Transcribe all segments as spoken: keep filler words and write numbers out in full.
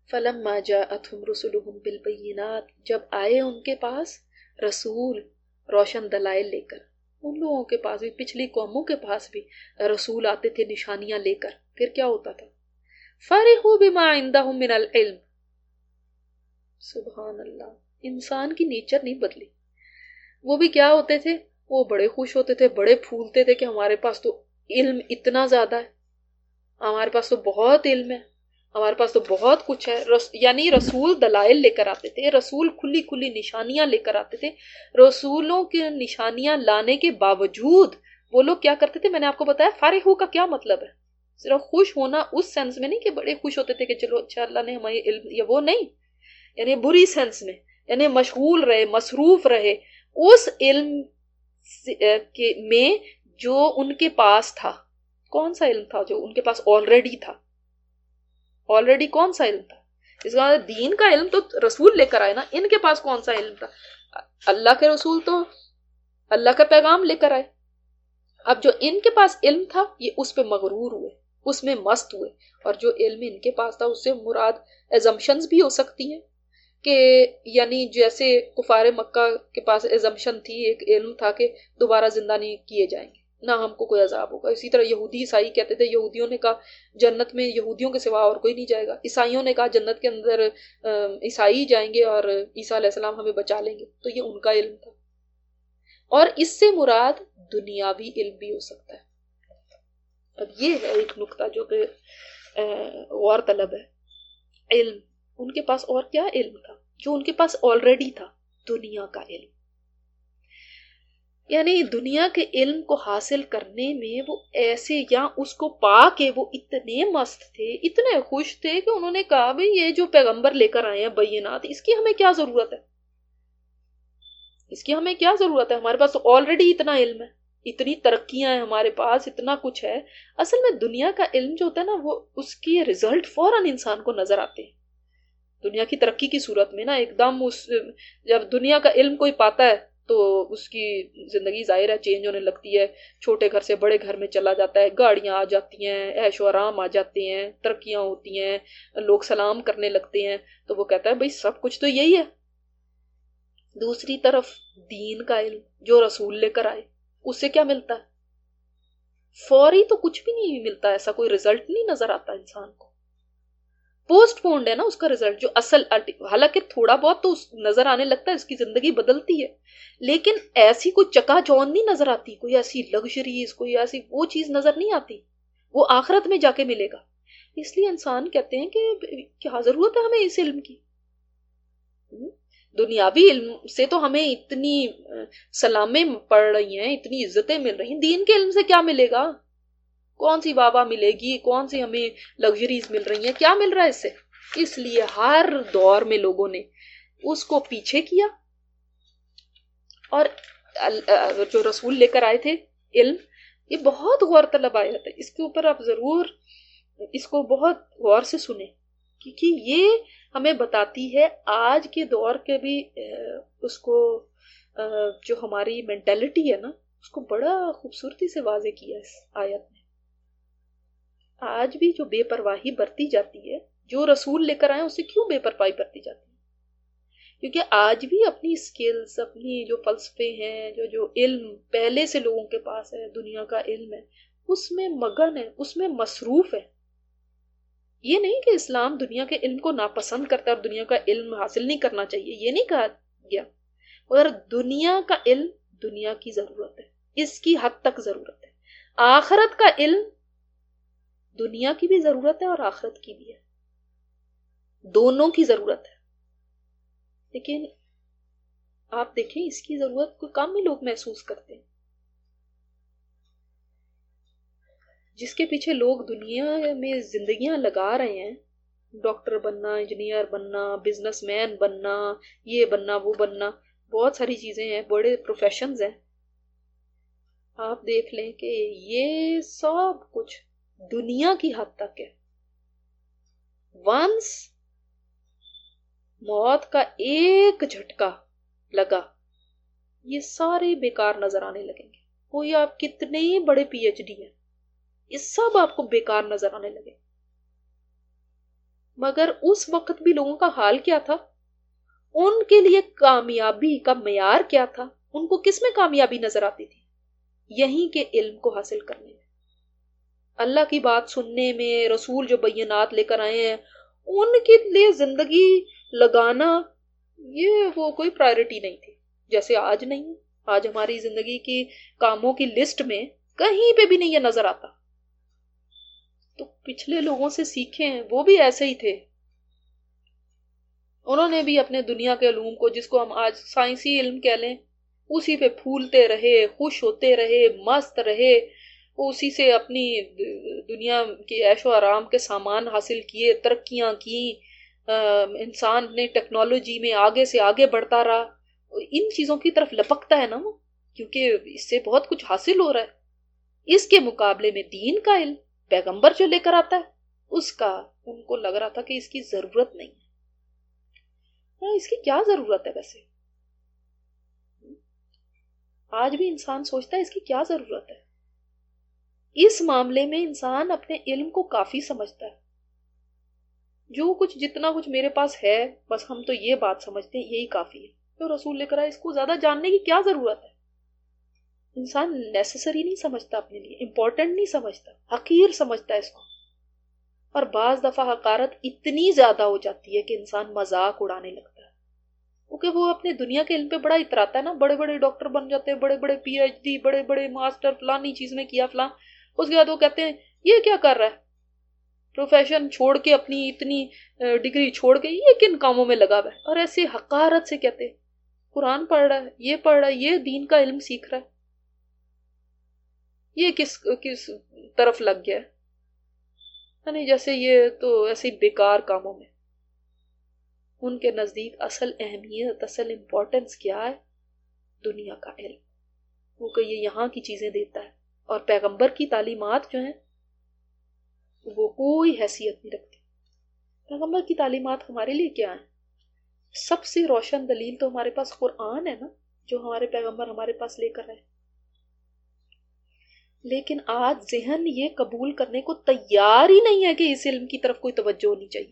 فلما جاءتهم رسلهم بالبينات، جب آئے ان کے پاس رسول روشن دلائل لے کر. ان لوگوں کے پاس بھی، پچھلی قوموں کے پاس بھی رسول آتے تھے نشانیاں لے کر. پھر کیا ہوتا تھا؟ فرحوا بما عندهم من العلم. سبحان اللہ، انسان کی نیچر نہیں بدلی. وہ بھی کیا ہوتے تھے؟ وہ بڑے خوش ہوتے تھے، بڑے پھولتے تھے کہ ہمارے پاس تو علم اتنا زیادہ ہے، ہمارے پاس تو بہت علم ہے، ہمارے پاس تو بہت کچھ ہے. رس یعنی رسول دلائل لے کر آتے تھے، رسول کھلی کھلی نشانیاں لے کر آتے تھے. رسولوں کی نشانیاں لانے کے باوجود وہ لوگ کیا کرتے تھے؟ میں نے آپ کو بتایا فارغ ہو کا کیا مطلب ہے. صرف خوش ہونا اس سینس میں نہیں کہ بڑے خوش ہوتے تھے کہ چلو اچھا اللہ نے ہمیں علم، یا وہ نہیں، یعنی بری سینس میں، یعنی مشغول رہے، مصروف رہے اس علم کے میں جو ان کے پاس تھا. کون سا علم تھا جو ان کے پاس آلریڈی تھا؟ آلریڈی کون سا علم تھا؟ اس کا دین کا علم تو رسول لے کر آئے نا. ان کے پاس کون سا علم تھا؟ اللہ کے رسول تو اللہ کا پیغام لے کر آئے. اب جو ان کے پاس علم تھا یہ اس پہ مغرور ہوئے، اس میں مست ہوئے. اور جو علم ان کے پاس تھا اس سے مراد ایزمپشنز بھی ہو سکتی ہیں کہ یعنی جیسے کفار مکہ کے پاس ایزمپشن تھی، ایک علم تھا کہ دوبارہ زندہ نہیں کیے جائیں گے، نہ ہم کو کوئی عذاب ہوگا. اسی طرح یہودی عیسائی کہتے تھے، یہودیوں نے کہا جنت میں یہودیوں کے سوا اور کوئی نہیں جائے گا، عیسائیوں نے کہا جنت کے اندر عیسائی جائیں گے اور عیسیٰ علیہ السلام ہمیں بچا لیں گے. تو یہ ان کا علم تھا. اور اس سے مراد دنیاوی علم بھی ہو سکتا ہے. اب یہ ہے ایک نقطہ جو کہ غور طلب ہے. علم، ان کے پاس اور کیا علم تھا جو ان کے پاس آلریڈی تھا؟ دنیا کا علم. یعنی دنیا کے علم کو حاصل کرنے میں وہ ایسے، یا اس کو پا کے وہ اتنے مست تھے، اتنے خوش تھے کہ انہوں نے کہا بھئی یہ جو پیغمبر لے کر آئے ہیں بینات، اس کی ہمیں کیا ضرورت ہے؟ اس کی ہمیں کیا ضرورت ہے؟ ہمارے پاس تو آلریڈی اتنا علم ہے، اتنی ترقیاں ہیں ہمارے پاس، اتنا کچھ ہے. اصل میں دنیا کا علم جو ہوتا ہے نا، وہ اس کی رزلٹ فوراً انسان کو نظر آتے ہیں. دنیا کی ترقی کی صورت میں نا ایک دم اس جب دنیا کا علم کوئی پاتا ہے تو اس کی زندگی ظاہر ہے چینج ہونے لگتی ہے. چھوٹے گھر سے بڑے گھر میں چلا جاتا ہے، گاڑیاں آ جاتی ہیں، عیش و آرام آ جاتے ہیں، ترقیاں ہوتی ہیں، لوگ سلام کرنے لگتے ہیں. تو وہ کہتا ہے بھئی سب کچھ تو یہی ہے. دوسری طرف دین کا علم جو رسول لے کر آئے، اس سے کیا ملتا ہے؟ فوری تو کچھ بھی نہیں ملتا، ایسا کوئی رزلٹ نہیں نظر آتا انسان کو. پوسٹ پونڈ ہے نا اس کا رزلٹ. جو اصل حالانکہ تھوڑا بہت تو نظر آنے لگتا ہے، اس کی زندگی بدلتی ہے، لیکن ایسی کوئی چکا چوند نہیں نظر آتی، کوئی ایسی لگژریز، کوئی ایسی وہ چیز نظر نہیں آتی. وہ آخرت میں جا کے ملے گا. اس لیے انسان کہتے ہیں کہ کیا ضرورت ہے ہمیں اس علم کی؟ دنیاوی علم سے تو ہمیں اتنی سلامیں پڑ رہی ہیں، اتنی عزتیں مل رہی ہیں، دین کے علم سے کیا ملے گا؟ کون سی واہ واہ ملے گی؟ کون سی ہمیں لگژریز مل رہی ہیں؟ کیا مل رہا ہے اس سے؟ اس لیے ہر دور میں لوگوں نے اس کو پیچھے کیا. اور جو رسول لے کر آئے تھے علم، یہ بہت غور طلب آیا تھا. اس کے اوپر آپ ضرور اس کو بہت غور سے سنیں، کیونکہ یہ ہمیں بتاتی ہے آج کے دور کے بھی اس کو جو ہماری مینٹلٹی ہے نا، اس کو بڑا خوبصورتی سے واضح کیا اس آیت نے. آج بھی جو بے پرواہی برتی جاتی ہے، جو رسول لے کر آئے اس سے کیوں بے پرواہی برتی جاتی ہے؟ کیونکہ آج بھی اپنی سکلز، اپنی جو فلسفے ہیں، جو جو علم پہلے سے لوگوں کے پاس ہے، دنیا کا علم ہے، اس میں مگن ہے، اس میں مصروف ہے. یہ نہیں کہ اسلام دنیا کے علم کو ناپسند کرتا ہے اور دنیا کا علم حاصل نہیں کرنا چاہیے، یہ نہیں کہا گیا. مگر دنیا کا علم دنیا کی ضرورت ہے، اس کی حد تک ضرورت ہے. آخرت کا علم دنیا کی بھی ضرورت ہے اور آخرت کی بھی ہے، دونوں کی ضرورت ہے. لیکن آپ دیکھیں اس کی ضرورت کوئی کم ہی لوگ محسوس کرتے ہیں. جس کے پیچھے لوگ دنیا میں زندگیاں لگا رہے ہیں، ڈاکٹر بننا، انجینئر بننا، بزنس مین بننا، یہ بننا وہ بننا، بہت ساری چیزیں ہیں، بڑے پروفیشنز ہیں. آپ دیکھ لیں کہ یہ سب کچھ دنیا کی حد تک ہے. ونس موت کا ایک جھٹکا لگا، یہ سارے بیکار نظر آنے لگیں گے. کوئی آپ کتنے ہی بڑے پی ایچ ڈی ہیں، یہ سب آپ کو بیکار نظر آنے لگے. مگر اس وقت بھی لوگوں کا حال کیا تھا؟ ان کے لیے کامیابی کا معیار کیا تھا؟ ان کو کس میں کامیابی نظر آتی تھی؟ یہیں کے علم کو حاصل کرنے میں، اللہ کی بات سننے میں، رسول جو بینات لے کر آئے ہیں ان کے لیے زندگی لگانا، یہ وہ کوئی پرائرٹی نہیں تھی، جیسے آج نہیں۔ آج ہماری زندگی کی کاموں کی لسٹ میں کہیں پہ بھی نہیں یہ نظر آتا۔ تو پچھلے لوگوں سے سیکھیں، وہ بھی ایسے ہی تھے، انہوں نے بھی اپنے دنیا کے علوم کو، جس کو ہم آج سائنسی علم کہہ لیں، اسی پہ پھولتے رہے، خوش ہوتے رہے، مست رہے، اسی سے اپنی دنیا کی عیش و آرام کے سامان حاصل کیے، ترقیاں کی، انسان نے ٹیکنالوجی میں آگے سے آگے بڑھتا رہا۔ ان چیزوں کی طرف لپکتا ہے نا وہ، کیونکہ اس سے بہت کچھ حاصل ہو رہا ہے۔ اس کے مقابلے میں دین کا علم، پیغمبر جو لے کر آتا ہے، اس کا ان کو لگ رہا تھا کہ اس کی ضرورت نہیں ہے۔ اس کی کیا ضرورت ہے ویسے؟ آج بھی انسان سوچتا ہے اس کی کیا ضرورت ہے؟ اس معاملے میں انسان اپنے علم کو کافی سمجھتا ہے۔ جو کچھ جتنا کچھ میرے پاس ہے، بس ہم تو یہ بات سمجھتے ہیں یہی کافی ہے، تو رسول لے کر آئے، اس کو زیادہ جاننے کی کیا ضرورت ہے؟ انسان نیسیسری نہیں سمجھتا، اپنے لیے امپورٹنٹ نہیں سمجھتا، حقیر سمجھتا ہے اس کو۔ اور بعض دفعہ حقارت اتنی زیادہ ہو جاتی ہے کہ انسان مذاق اڑانے لگتا ہے، کیونکہ وہ اپنے دنیا کے علم پہ بڑا اتراتا ہے نا، بڑے بڑے ڈاکٹر بن جاتے ہیں، بڑے بڑے پی ایچ ڈی، بڑے بڑے ماسٹر، فلانی چیز میں کیا فلاں، اس کے بعد وہ کہتے ہیں یہ کیا کر رہا ہے، پروفیشن چھوڑ کے، اپنی اتنی ڈگری چھوڑ کے یہ کن کاموں میں لگا ہوا ہے، اور ایسے حقارت سے کہتے ہیں قرآن پڑھ رہا ہے، یہ پڑھ رہا ہے، یہ دین کا علم سیکھ رہا ہے، یہ کس کس طرف لگ گیا ہے، یعنی جیسے یہ تو ایسے بیکار کاموں میں۔ ان کے نزدیک اصل اہمیت، اصل امپورٹنس کیا ہے؟ دنیا کا علم، وہ کہ یہ یہاں کی چیزیں دیتا ہے، اور پیغمبر کی تعلیمات جو ہیں وہ کوئی حیثیت نہیں رکھتی۔ پیغمبر کی تعلیمات ہمارے لیے کیا ہیں؟ سب سے روشن دلیل تو ہمارے پاس قرآن ہے نا، جو ہمارے پیغمبر ہمارے پاس لے کر آئے۔ لیکن آج ذہن یہ قبول کرنے کو تیار ہی نہیں ہے کہ اس علم کی طرف کوئی توجہ ہونی چاہیے۔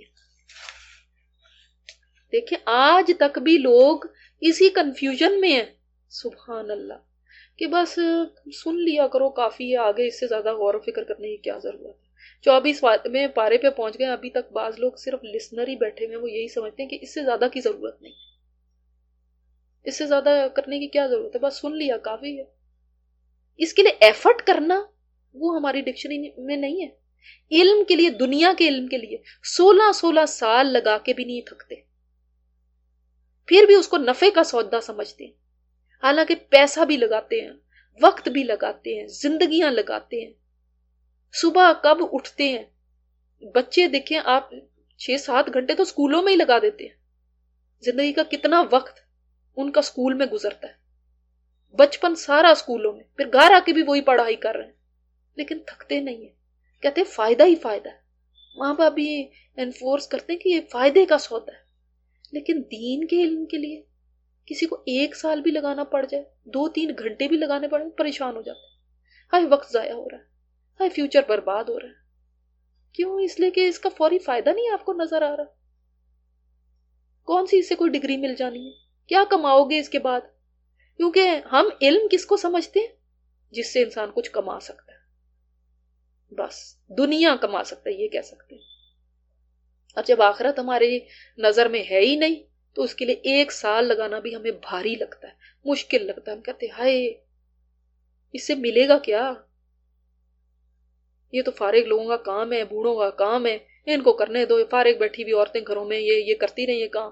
دیکھیں آج تک بھی لوگ اسی کنفیوژن میں ہیں، سبحان اللہ، کہ بس سن لیا کرو کافی ہے، آگے اس سے زیادہ غور و فکر کرنے کی کیا ضرورت ہے۔ چوبیس میں پارے پہ پہنچ گئے، ابھی تک بعض لوگ صرف لسنر ہی بیٹھے ہوئے، وہ یہی سمجھتے ہیں کہ اس سے زیادہ کی ضرورت نہیں، اس سے زیادہ کرنے کی کیا ضرورت ہے، بس سن لیا کافی ہے۔ اس کے لیے ایفرٹ کرنا وہ ہماری ڈکشنری میں نہیں ہے۔ علم کے لیے، دنیا کے علم کے لیے سولہ سولہ سال لگا کے بھی نہیں تھکتے، پھر بھی اس کو نفع کا سودا سمجھتے ہیں، حالانکہ پیسہ بھی لگاتے ہیں، وقت بھی لگاتے ہیں، زندگیاں لگاتے ہیں۔ صبح کب اٹھتے ہیں، بچے دیکھیں آپ، چھ سات گھنٹے تو اسکولوں میں ہی لگا دیتے ہیں، زندگی کا کتنا وقت ان کا اسکول میں گزرتا ہے، بچپن سارا اسکولوں میں، پھر گھر آ کے بھی وہی پڑھائی کر رہے ہیں، لیکن تھکتے نہیں ہیں، کہتے ہیں فائدہ ہی فائدہ ہے، ماں باپ بھی انفورس کرتے ہیں کہ یہ فائدے کا سودا ہے۔ لیکن دین کے علم کے لیے کسی کو ایک سال بھی لگانا پڑ جائے، دو تین گھنٹے بھی لگانے پڑے، پریشان ہو جاتے ہیں، ہائے وقت ضائع ہو رہا ہے، ہائے فیوچر برباد ہو رہا ہے۔ کیوں؟ اس لیے کہ اس کا فوری فائدہ نہیں آپ کو نظر آ رہا۔ کون سی اس سے کوئی ڈگری مل جانی ہے، کیا کماؤ گے اس کے بعد؟ کیونکہ ہم علم کس کو سمجھتے ہیں؟ جس سے انسان کچھ کما سکتا ہے، بس دنیا کما سکتا ہے، یہ کہہ سکتے ہیں۔ اور جب آخرت ہماری نظر میں ہے ہی نہیں، تو اس کے لیے ایک سال لگانا بھی ہمیں بھاری لگتا ہے، مشکل لگتا ہے، ہم کہتے ہیں ہائے اس سے ملے گا کیا؟ یہ تو فارغ لوگوں کا کام ہے، بوڑھوں کا کام ہے، ان کو کرنے دو، فارغ بیٹھی بھی عورتیں گھروں میں یہ یہ کرتی رہیں یہ کام۔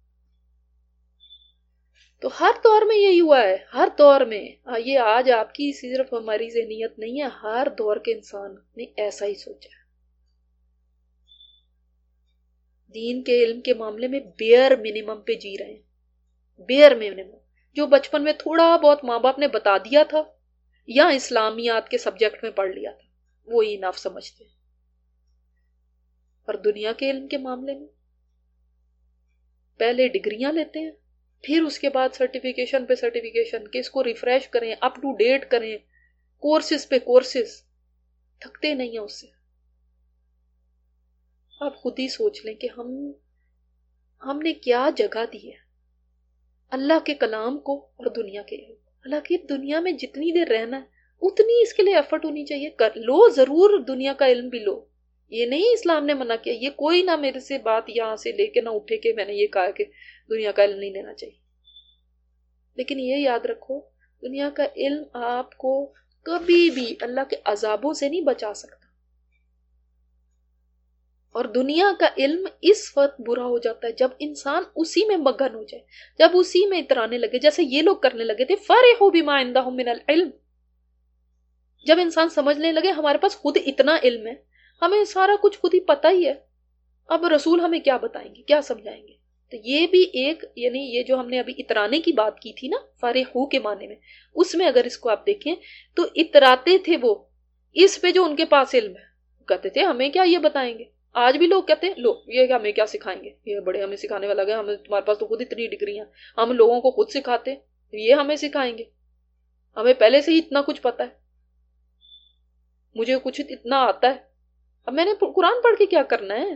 تو ہر دور میں یہی ہوا ہے، ہر دور میں، یہ آج آپ کی صرف ہماری ذہنیت نہیں ہے، ہر دور کے انسان نے ایسا ہی سوچا ہے۔ دین کے علم کے معاملے میں بیئر منیمم پہ جی رہے ہیں، بیئر منیمم، جو بچپن میں تھوڑا بہت ماں باپ نے بتا دیا تھا یا اسلامیات کے سبجیکٹ میں پڑھ لیا تھا، وہی انف سمجھتے ہیں۔ اور دنیا کے علم کے معاملے میں پہلے ڈگریاں لیتے ہیں، پھر اس کے بعد سرٹیفیکیشن پہ سرٹیفیکیشن، کہ اس کو ریفریش کریں، اپ ٹو ڈیٹ کریں، کورسز پہ کورسز، تھکتے نہیں ہیں اس سے۔ آپ خود ہی سوچ لیں کہ ہم ہم نے کیا جگہ دی ہے اللہ کے کلام کو اور دنیا کے علم. اللہ کی دنیا میں جتنی دیر رہنا ہے اتنی اس کے لیے ایفرٹ ہونی چاہیے. کر لو ضرور, دنیا کا علم بھی لو, یہ نہیں اسلام نے منع کیا. یہ کوئی نہ میرے سے بات یہاں سے لے کے نہ اٹھے کہ میں نے یہ کہا کہ دنیا کا علم نہیں لینا چاہیے. لیکن یہ یاد رکھو, دنیا کا علم آپ کو کبھی بھی اللہ کے عذابوں سے نہیں بچا سکتا. اور دنیا کا علم اس وقت برا ہو جاتا ہے جب انسان اسی میں مگن ہو جائے, جب اسی میں اترانے لگے, جیسے یہ لوگ کرنے لگے تھے. فَرِحُوا بِمَا عِندَهُم مِّنَ الْعِلْمِ, جب انسان سمجھنے لگے ہمارے پاس خود اتنا علم ہے, ہمیں سارا کچھ خود ہی پتہ ہی ہے, اب رسول ہمیں کیا بتائیں گے, کیا سمجھائیں گے. تو یہ بھی ایک, یعنی یہ جو ہم نے ابھی اترانے کی بات کی تھی نا فَرِحُوا کے معنی میں, اس میں اگر اس کو آپ دیکھیں تو اتراتے تھے وہ اس پہ جو ان کے پاس علم ہے. کہتے تھے ہمیں کیا یہ بتائیں گے. آج بھی لوگ کہتے ہیں لو یہ ہمیں کیا سکھائیں گے, یہ بڑے ہمیں سکھانے والا گیا, ہمیں تمہارے پاس تو خود اتنی ڈگری ہیں, ہم لوگوں کو خود سکھاتے, یہ ہمیں سکھائیں گے, ہمیں پہلے سے ہی اتنا کچھ پتا ہے, مجھے کچھ اتنا آتا ہے, اب میں نے قرآن پڑھ کے کیا کرنا ہے.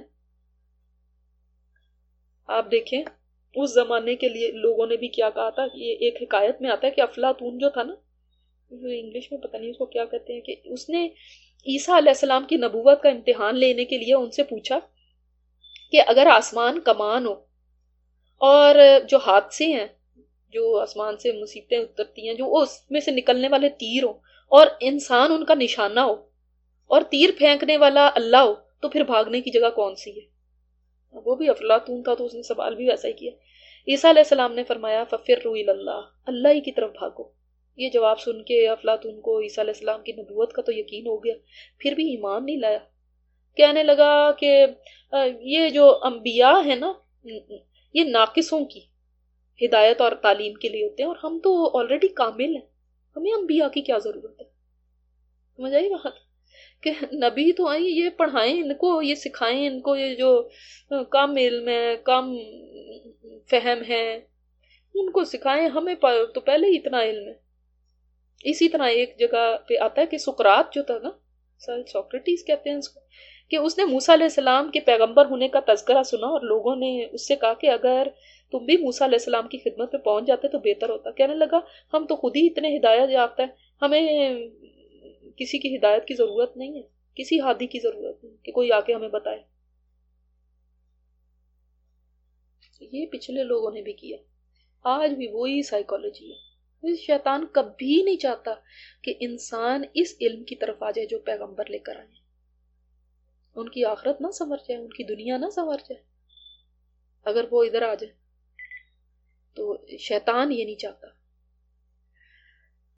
آپ دیکھیں اس زمانے کے لیے لوگوں نے بھی کیا کہا تھا. یہ ایک حکایت میں آتا ہے کہ افلاطون جو تھا نا, انگلش میں پتہ نہیں اس کو کیا کہتے ہیں, کہ اس نے عیسیٰ علیہ السلام کی نبوت کا امتحان لینے کے لیے ان سے پوچھا کہ اگر آسمان کمان ہو اور جو حادثے ہیں, جو آسمان سے مصیبتیں اترتی ہیں, جو اس میں سے نکلنے والے تیر ہو اور انسان ان کا نشانہ ہو اور تیر پھینکنے والا اللہ ہو, تو پھر بھاگنے کی جگہ کون سی ہے. وہ بھی افلاطون تھا تو اس نے سوال بھی ویسا ہی کیا. عیسیٰ علیہ السلام نے فرمایا فَفِرُّوا إِلَى اللَّهِ, اللہ ہی کی طرف بھاگو. یہ جواب سن کے افلاطون کو عیسیٰ علیہ السلام کی نبوت کا تو یقین ہو گیا, پھر بھی ایمان نہیں لایا. کہنے لگا کہ یہ جو انبیاء ہیں نا, یہ ناقصوں کی ہدایت اور تعلیم کے لیے ہوتے ہیں, اور ہم تو آلریڈی کامل ہیں, ہمیں انبیاء کی کیا ضرورت ہے. سمجھ آئی بات, کہ نبی تو آئیں, یہ پڑھائیں ان کو, یہ سکھائیں ان کو, یہ جو کم علم ہے, کم فہم ہے, ان کو سکھائیں, ہمیں تو پہلے ہی اتنا علم ہے. اسی طرح ایک جگہ پہ آتا ہے کہ سقراط جو تھا نا, سوکریٹیز کہتے ہیں اس کو, کہ اس نے موسیٰ علیہ السلام کے پیغمبر ہونے کا تذکرہ سنا اور لوگوں نے اس سے کہا کہ اگر تم بھی موسیٰ علیہ السلام کی خدمت پہ پہنچ جاتے تو بہتر ہوتا. کہنے لگا ہم تو خود ہی اتنے ہدایت یافتہ ہیں, ہمیں کسی کی ہدایت کی ضرورت نہیں ہے, کسی ہادی کی ضرورت نہیں کہ کوئی آ کے ہمیں بتائے. یہ پچھلے لوگوں نے بھی کیا, آج بھی وہی سائیکالوجی ہے. شیطان کبھی نہیں چاہتا کہ انسان اس علم کی طرف آ جائے جو پیغمبر لے کر آئے. ان کی آخرت نہ سنور جائے, ان کی دنیا نہ سنور جائے. اگر وہ ادھر آ جائے تو شیطان یہ نہیں چاہتا.